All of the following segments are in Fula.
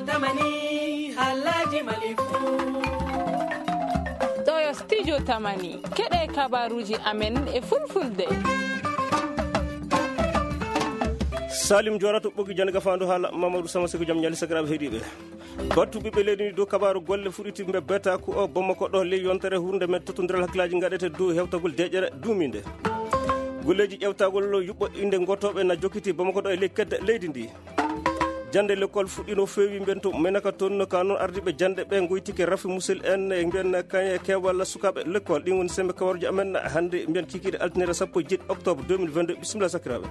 tamani halaji malifu Toyo studio tamani kede kabaruji amen e fulfulde Salim Jorato bogi janga fandu hala Mamadou Sama Seko jam nyali sagrab hedibe battu bibe leydi do kabaru golle fuditi be beta ko o Bamako do le yontere hurnde men totondral haklaji ngadete do hewtagol dejere duminde golleji ƴewtagol yubbo inde gotobe na jokiti Bamako do e le kedde leydi ndi jande l'école fuɗino fewi bento menaka ton kanon ardibe jande be goytike rafi musil en e ben kay kewal sukabe l'école din woni sembe kawarjo amen hande ben kikide alternere sappo 7 octobre 2022 bismillah sakirabe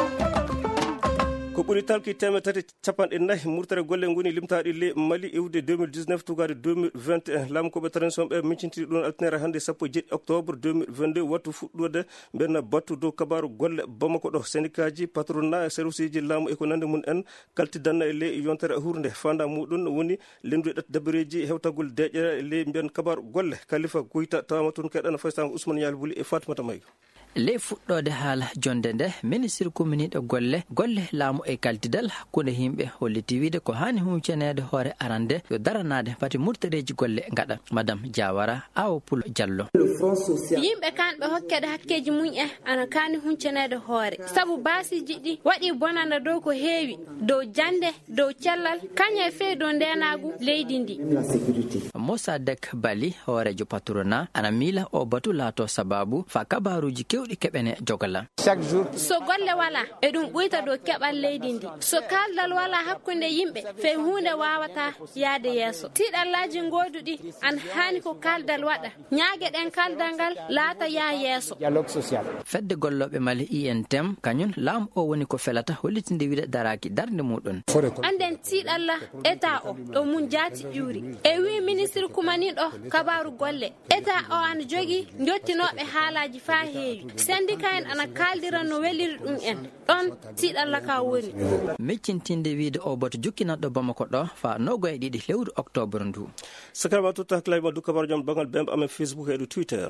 ko ɓuri talki teme tati capanɗe nayi murtere golle ngoni limtaɗi le Mali iwde 2019 tugade 2021 lam koɓe transition ɓe mincintiri ɗon altinere hande sappo 7 octobre 2022 wattu fuɗɗode ben battu dow kabaru golle Bamako ɗo syndicat ji patronat service ji laamu e ko nande mun en kaltidanna e le yontere hurde fanda muɗum woni lendude ɗat dabareji hewtagol deƴere le mbiyen kabaru golle Kalifa Goyta tawama toon keɗana faysango Ousmane Yal Buli e Fatimata Mayga le fuɗɗode haala jonde nde ministre commune golle laamu e kaltidal hakkunde himɓe holliti wiide ko hani huccanede hoore arande yo daranade pati murtereji golle gaɗa madame Diawara Awo Pulo Diallo yimɓe kanɓe hokkede hakkeji mum ana kani huccanede hoore saabu basiji ɗi waɗi bonanda dow ko heewi dow jande dow cellal kañe fewi dow ndenagu leydi ndi Moussa Dek Bali hoorejo patronat ana miila o batu laato sababu fa kabaruji kewɗi keɓene jogala so golle wala e ɗum ɓuyta dow keɓal leydi ndi so kaldal wala hakkunde yimɓe fe hunde wawata yaade yeeso tiɗallaji goduɗi an hani ko kaldal waɗa ñaague ɗen kaldal ngal laata ya yeeso fedde golloɓe Mali INTM kañum laamu o woni ko felata hollitinde wiide daraki darde muɗum anden tiɗalla état o ɗo mum jaati ƴuuri e wi ministre kumani ɗo kabaru golle état o ana jogui jottinoɓe haalaji fa heewi syndicat en ana kaldira no weliri ɗum en ɗon tiɗalla ka woni meccintinde wiide o boto jukkinanɗo Bamako ɗo fa nogoye ɗiɗi lewru octobre ndu sakarama tutta hakkilay du kabaru jam bangal bembe amen Facebook e Twitter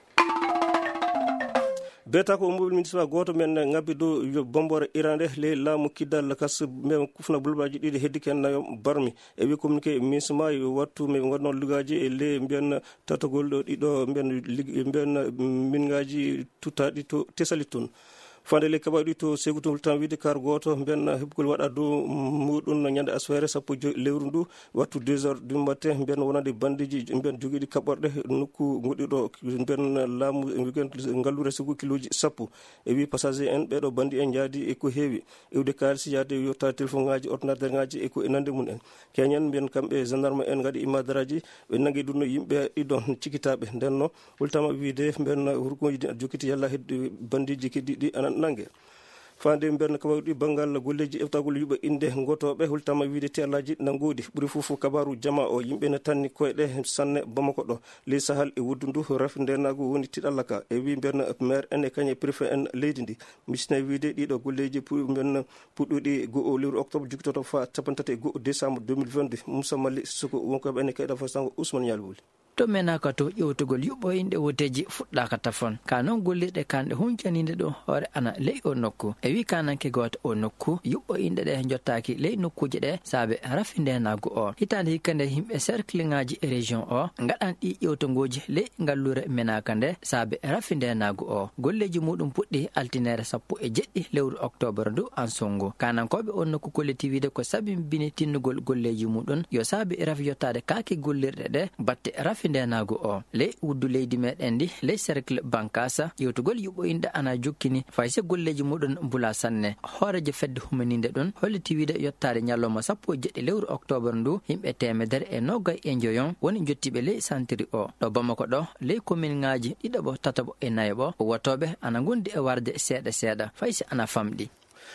beta ko mobile municipal goto men ngabbi do yo bombore irande le laamu kiddal kas me kufna bulbaji ɗiɗi heddi ken nayo barmi e wi communiqué misma yo wattu me gonno lugaji e le mbiyen tatagol ɗo ɗiɗo mbiyen mingaji tutaɗi to tesalitun fande le kabaɗi to segutul tan wiide kar goto ben hebgol waɗa do muɗum ñande asfere sappo lewru ndu wattu 2h du matin ben wonande bandiji ben jogiɗi kaɓorɗe nokku goɗɗiɗo ben laamu ngallure sigu kiloji sappo e wi passager en ɓeɗo bandi en jaadi e ko heewi iwde kalisi yaade yotta téléphone ngaji ordinateur ngaji e ko enande mun en keñen ben kamɓe gendarme en gaɗi imadaraji ɓe nagui ɗum no yimɓe ɗiɗon cikitaɓe ndenno hultama wiide ben hurkoji jokkiti yalla hedde bandiji keddiɗi anan nangue fande mberna kabawɗi bangal golleji eftagol yuɓe inde gotoɓe hultama wiide teelaji nangodi ɓuuri fof kabaru jama o yimɓe ne tanni koyɗe sanne Bamako ɗo ley sahal e wuddu ndu rafi ndenago woni tiɗalla ka e wi mberna maire en e kañe préfet en leydi ndi misne wiide ɗiɗo golleji mberna puɗɗuɗi go lewru octobre jukkitoto fa capantati e go décembre 2022 Moussa Mali Soko wonkoɓe ene kayɗa fasango Ousmane Yalwuli to menaka to ƴewtugol yuɓɓoyinde woteji fuɗɗaka tafon ka noon gollirɗe kanɗe huncaninde ɗo hoore ana ley o nokku e wi kananke goto o nokku yuɓɓoyinde ɗe jottaki ley nokkuje ɗe saabe rafi ndenago o hitande hikka nde yimɓe cercle ngaji e région o gaɗan ɗi ƴewtogoji ley ngallure menaka nde saabe rafi ndenago o golleji muɗum puɗɗi altinere sappo e jeɗɗi lewru octobre ndu an songo kanankoɓe o nokku kolliti wiide ko sabimbini tinnugol golleji muɗum yo saabe rafi yottade kaake gollirɗe ɗe batte rafi ndenago o ley wuddu leydi meɗen ndi ley cercle bankasa ƴewtugol yuɓɓoyinde ana jokkini fayse golleji muɗum bula sanne hooreje fedde humaninde ɗon holliti wiide yottade ñalloma sappo e jeɗɗi lewru octobre ndu yimɓe temedere e noggay e joyon woni jottiɓe ley santiri o ɗo Bamako ɗo ley commune ngaji ɗiɗoɓo tataɓo e nayoɓo wotoɓe ana gondi e warde seeɗa seeɗa fayse ana famɗi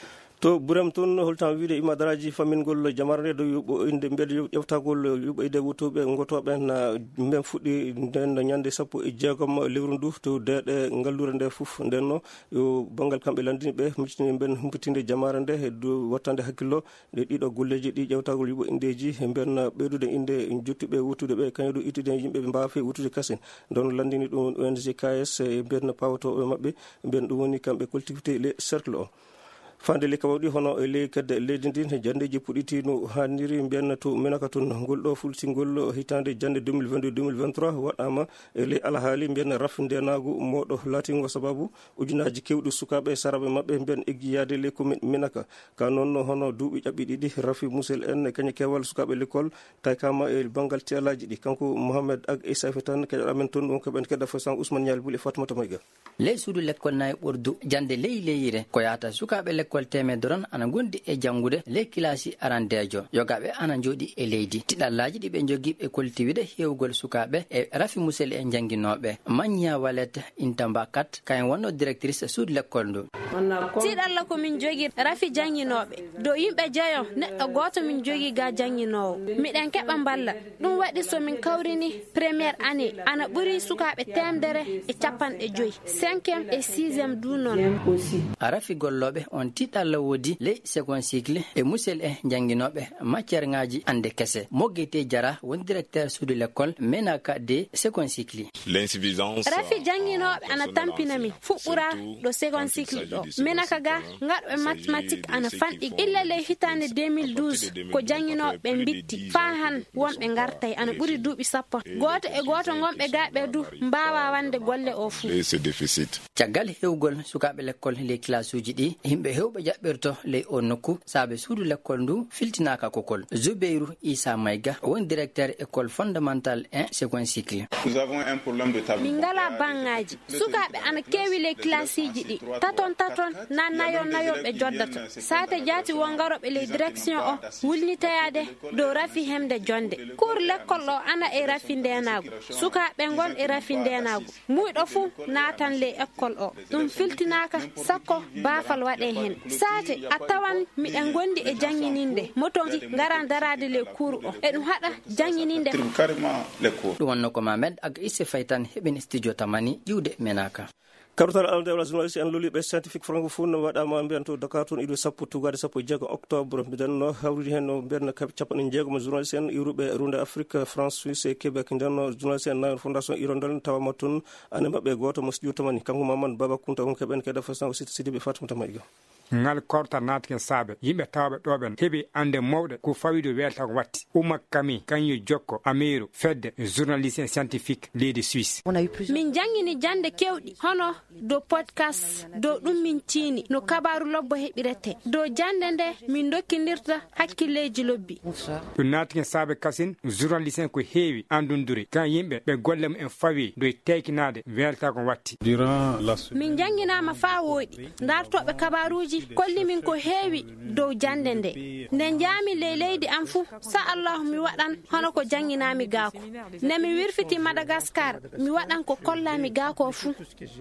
to ɓuuram toon holtan wiide imadaraji famingol jamarde do yuɓɓo inde mbeɗa ƴeftagol yuɓɓoyde wutoɓe gotoɓe na men fuɗɗi nden ñande sappo e jeegom lewru ndu to deeɗe ngallure nde fof ndenno yo banggal kamɓe landini ɓe miccitini ben humpitinde jamare nde do wattande hakkillo nde ɗiɗo golleji ɗi ƴewtagol yuɓɓo indeji ben ɓeydude inde jottuɓe wutude ɓe kañum ɗo ittude yimɓe ɓe mbafe wutude kasen don landini ɗum ONG KS e ben pawotoɓe mabɓe ben ɗum woni kamɓe collectivité les cercle o fande le kawdi hono le kadde leydi ndin jandeji puɗiti no haniri mbiyanna to menaka ton ngolɗo fultingol hitande jande 2022-2023 waɗama le alhaali mbiyanna rafndenagu moɗo latingo sababu ujunaji kewɗi sukaɓe saraɓe mabɓe mbiyan eggiyade le ko menaka ka noon hono duuɓi ƴaɓɓi ɗiɗi rafi musel en kaña kewal sukaɓe l'école tay kama e bangal telaji ɗi kanko mohamed ag isafe tan keɗaɗa men toon ɗum koɓen keɗa fosan ousmane ñal buli fatmata mayga ley suudu l'école nayi ɓordu jande ley leyire ko yata sukaɓe l'école temedoron ana gondi e janggude ley kilasi arandejo yogaɓe ana jooɗi e leydi tiɗallaji ɗi ɓe jogiiɓe koltiwide hewgol sukaɓe e rafi musel en janguinoɓe magnia walette intamba kat kayen wonno directrice suudu l'école ndu tiɗalla komin jogui rafi janguinoɓe do yimɓe jeeyo neɗɗo goto min jogui ga janguinowo miɗen keɓa mballa ɗum waɗi somin kawrini premiére année ana ɓuuri sukaɓe temdere e capanɗe joyyi 5e et 6e du noon rafi golloɓe on tiɗalla woodi ley second cycle e musel e janguinoɓe matiére ngaji ande kese moggete jara woni directeur suudu l'école menaka de second cycle rafi janguinoɓe ana tampinami fuɓɓura ɗo second cycle ɗo menaka ga gaɗɓe mathématique ana fanɗi illa ley hitande 2012 ko janguinoɓe bitti fa han wonɓe gartay ana ɓuuri duuɓi sappo goto e goto gonɓe gaɓe du mbawa wande golle o fuu caggal hewgol sukaɓe l'école ley classe uji ɗi yimɓe hewɓe jaɓɓirto ley o nokku saabe suudu l'école ndu filtinaka kokol Zubeiru Issa Mayga woni directeur école fondamentale 1 second cycle min ngala bangaji sukaɓe ana kewi ley classe ji ɗi taton na nayon ɓe joddata sate jaati won garoɓe ley direction o wulnitayade dow rafi hemde jonde cour l'école o ana e rafi ndenago sukaɓe gon e rafi ndenago muyɗo fuu natan ley école o ɗum filtinaka sakko baafal waɗe hen sate a tawan miɗen gondi e jangininde motoji garan darade ley cour o e ɗum haɗa jangininde ɗum wonno ko mamed ag isse faytan heɓin studio tamani ƴiwde menaka karotal alde journaliste en loliɓe scientifique francophone waɗama mbiyan to Dakar toon iɗo sappo tugade sappo e jeego octobre mbiɗenno hawridi hen no mbiyanno capanɗe jeegom journaliste en iwruɓe runde afrique france suisse e québec ndenno journaliste en nayon fondation irondel tawama toon ane mabɓe goto mo studio tamani kanko mamadou baba kunta on keɓen keɗa façon aussi sidiɓe fatimata mayga ngal korta natken saabe yimɓe tawɓe ɗoɓen heeɓi ande mawɗe ko fawido welta ko watti Oumar Kami kañum jokko amiru fedde journaliste scientifique leydi suisse min jangini jande kewɗi hono do podcast do ɗum min tiini no kabaru lobbo heɓirete do jande nde min dokkidirta hakkilleji lobbi ɗum natken saabe kasin journaliste ko heewi andunduri kan yimɓe ɓe gollemo en fawi doye teykinade welta ko watti min janginama fa woɗi dartoɓe kabaruji kolli min ko heewi dow jande nde nde jaami leydi am fuu sa allahu mi waɗan hono ko janginami gaako nde mi wirfiti Madagascar mi waɗan ko kollami gaako fuu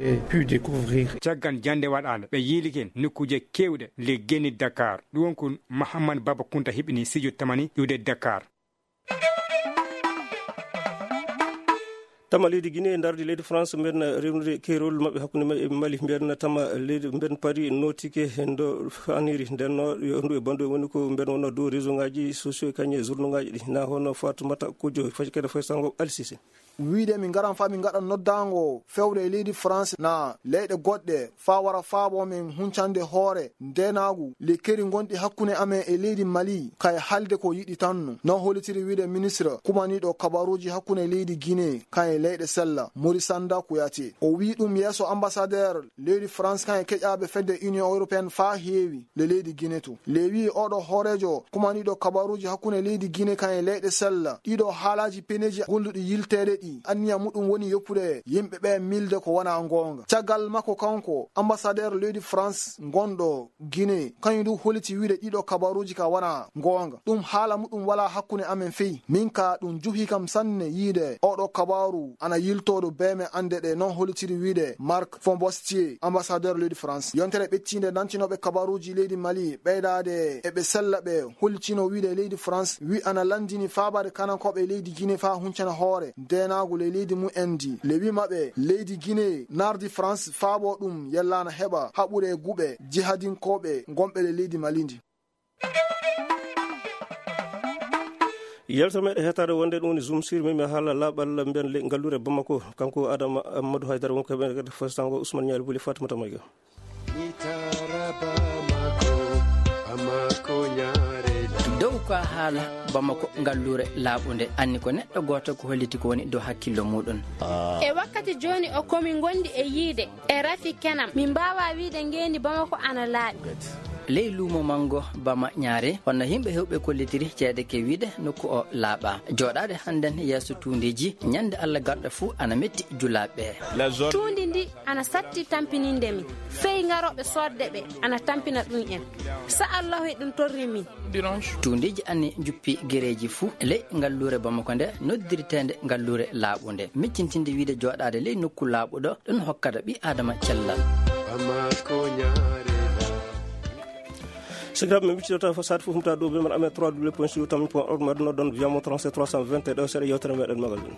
caggan jande waɗande ɓe yiiliken nokkuje kewɗe le geni Dakar ɗum won ko Mahamadou Baba Kunta heɓini studio tamani iwde Dakar tama leydi Guinée dardi leydi France mben rewnude keerol mabɓe hakkude Mali mben tama leydi mben paari notike ndo aniri ndenno ndu e bandu woni ko mben wonno dow réseau ngaji sociaux kañe journaux ngaji ɗi na hono Fatoumata Kodjo faji kede foy sango Alsisi wiide min garan fa min gaɗan noddango fewde e leydi France na leyɗe goɗɗe fa wara faabo min huncande hoore ndenagu le keri gonɗi hakkude amen e leydi Mali kay halde ko yiɗi tanno non holitiri wiide ministre kumaniɗo kabaruji hakkude leydi Guinée kan e leyɗe sella Mori Sanda Kuyate o wi ɗum yeeso ambassadeur leydi France kan e keƴaɓe fedde Union Européenne fa heewi le leydi Guinée to le wi oɗo hoorejo kumaniɗo kabaruji hakkude leydi Guinée kan e leyɗe sella ɗiɗo haalaji peneji golluɗi yiltede ɗi anniya muɗum woni yoppude yimɓe ɓe milde ko wona gonga caggal makko kanko ambassadeur leydi France gonɗo Guinée kañum du holiti wiide ɗiɗo kabaruji ka wona gonga ɗum haala muɗum wala hakkude amen feyi min ka ɗum juhi kam sanne yiide oɗo kabaru ana yiltoɗo beme ande ɗe non holitiri wiide Marc Fonbostier ambassadeur leydi France yontere ɓeccinde dancinoɓe kabaruji leydi Mali ɓeydade eɓe sella ɓe holcino wiide leydi France wi ana landini fabade kanankoɓe leydi Guinée fa huncana hoore ndenagu le leydi mu endi le wi maɓe leydi Guinée nardi France faabo ɗum yellana heɓa haɓure guɓe jihadinkoɓe gonɓe le leydi Mali ndi yelto meɗe hetade wonde ɗum woni zoom sur mimi haala laaɓal mbiyan ngallure Bamako kanko Adama Amadou Haydara wonko ɓe fo sango Ousmane Nial Buli Fatimata Mayga haala Bamako ngallure laaɓunde anni ko neɗɗo goto ko holliti ko woni dow hakkillo muɗum. E wakkati joni o komin gondi e yiide e rafi kenam min mbawa wiide ngendi Bamako ana laaɓi. ley luumo mango Bama ñaare honno yimɓe hewɓe kollitiri ceede ke wiide nokku o laaɓa joɗade hannden yeeso tuundiji ñande Allah garɗo fuu ana metti julaɓe. tuundi ndi ana satti tampininde min fey ngaroɓe sodde ɓe ana tampina ɗum en sa Allahu e ɗum torri min. tuundiji anni juppi guereji fuu ley ngallure Bamako nde noddiritede ngallure laaɓunde miccintinde wiide joɗade ley nokku laaɓuɗo ɗum hokkata ɓi adama cellal. Segrab mi biccito fa sat fu humta do be man amé 3w.com.org madno don via mo 37 320 do sere yotere meden magazine.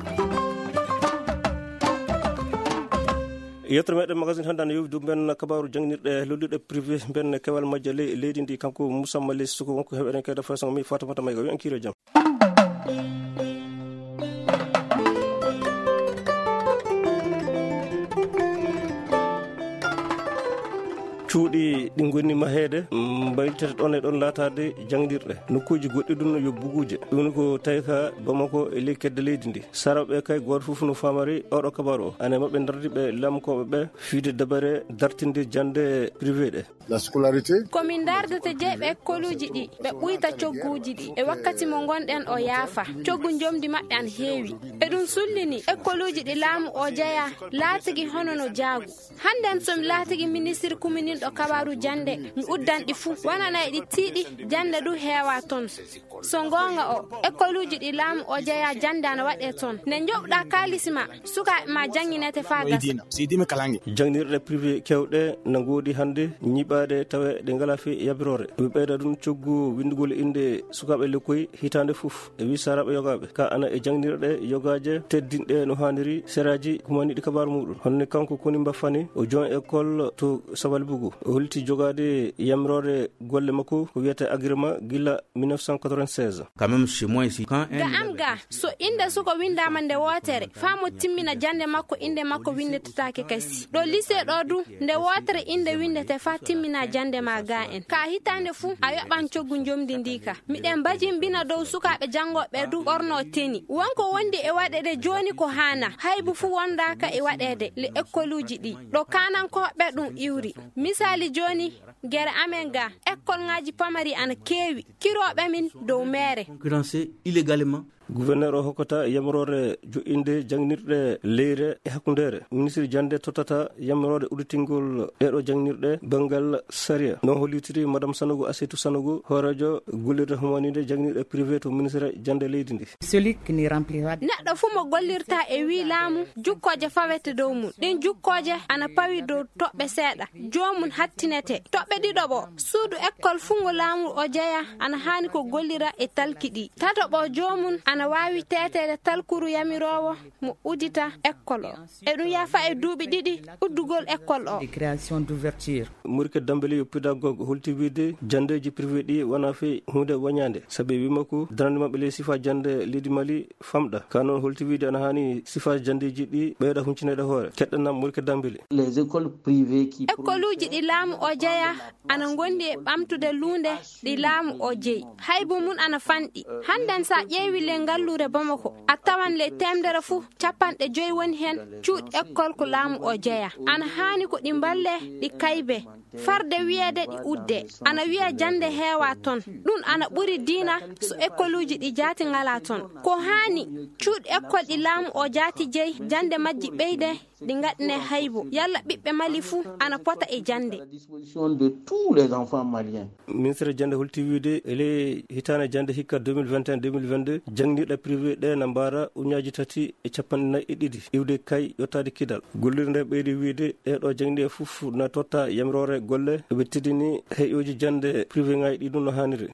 Yotere meden magazine handa no yobdu ben kabaru jangnirde lollude privé ben kewal majjale leydi ndi kanko Moussa Mali suko wonko hebeden kede façon mi Fatimata Mayga wi en kiro jam. cuuɗi ɗi gonni mahede mbaytete ɗon e ɗon laatade jangdirɗe nokkuji goɗɗi ɗum yo buguje ɗum ko tawi ka Bamako e ley kedde leydi ndi saraɓe kay goto foof no famari oɗo kabaru o ane mabɓe dardi ɓe lamkoɓe ɓe fiide dabare dartinde jande privé ɗe. La scolarité komin dardata jeeɓe écoluji ɗi ɓe ɓuyta cogguji ɗi e wakkati mo gonɗen o yaafa coggu jomdi maɓɓe an heewi e ɗum sullini écoluji ɗi laamu o jeeya laatigui hono no jaagu hannden somi laatigui ministre commune ɗo kabaru jande mi uddanɗi fuu wonana ɗi tiiɗi jande du heewa toon so gonga o écoluji ɗi laamu o jeeya jande ana waɗe toon nde joɓɗa kalisma sukaɓe ma jangguinete fa gasa jangnirɗe privé kewɗe no goodi hande ñiɓade tawe ɗe ngala fe yabirore ɓe ɓeyda ɗum coggu windugol inde sukaɓe lekkoy hitande foof e wi saraɓe yogaɓe ka ana e jangnirɗe yogaje teddinɗe no haniri seraji kumani ɗi kabaru muɗum honne kanko koni mbaffani o jon école to Sabal Bougou o holti jogade yamirore golle makko ko wiyete agrément gila 1996 quand même chez moi ici quand ga am ga so inde suko windama nde wotere famo timmina jande makko inde makko windetetake kasi ɗo lycée ɗo du nde wotere inde windete fa timmina jande ma ga en ka hitande fuu a yoɓan coggu jomdi ndika miɗen mbajimbina dow sukaɓe jangoɓe du ɓorno teni wonko wondi e waɗede joni ko hana haybu fuu wondaka e waɗede le écoluji ɗi ɗo kanankoɓe ɗum iwri misali joni gere amen ga école ngaji pamari ana keewi kiroɓe min dow mere concurrencé illégalement. gouverneur o hokkata yamirore joƴƴinde jangnirɗe leyre e hakkundere ministre jande tottata yamirode uditingol ɗeɗo jangnirɗe bangal saria non hollitiri madame Sanogo Asetou Sanogo horejo gollirde homanide jangnirɗe privé to ministre jande leydi ndi neɗɗo fuu mo gollirta e wi laamu jukkoje fawete dow mum ɗin jukkoje ana pawi dow toɓɓe seeɗa jomum hattinete toɓɓe ɗiɗoɓo suudu école fungo laamu o jeeya ana hani ko gollira e talkiɗi tatoɓo jomum ana wawi tetede talkuru yamirowo mo udita école o e ɗum yafa e duuɓi ɗiɗi uddugol école o création d'ouverture Mourke Dambeli yo pédagogue holti wiide jandeji privé ɗi wona fe hunde wañande sabi wimako darande mabɓe le sifa jande leydi Mali famɗa ka noon holti wiide ana hani sifa jandeji ɗi ɓeyda huncinede hoore keɗɗanam Mourke Dambeli. les écoles privées qui école uji ɗi laamu o jeeya ana gondi e ɓamtude lunde ɗi laamu o jeeyi haybu mum ana fanɗi hannden sa ƴeewi le ngallure Bamako a tawan le temdere fuu 50 woni hen cuuɗi école ko laamu o jeeya ana hani ko ɗi balle ɗi kaybe farde wiyede ɗi udde ana wiya jande heewa toon ɗum ana ɓuri diina so école uji ɗi jaati ngala toon ko hani cuuɗi école ɗi laamu o jaati jeeyi jande majji ɓeyde ɗi gaɗne haybo yalla ɓiɓɓe Mali fuu ana pota e jande de tous les enfants maliens. ministre jande holti wiide ele hitane jande hikka 2021 2022 jangnirɗe privé ɗe na mbara uñaji 3.50 iwde kay yottade kidal gollirde ɓeydi wiide ɗeɗo jangdi e fof na totta yamirore golle ɓe teddini heƴoji jande privé ngaji ɗi ɗum no hanniri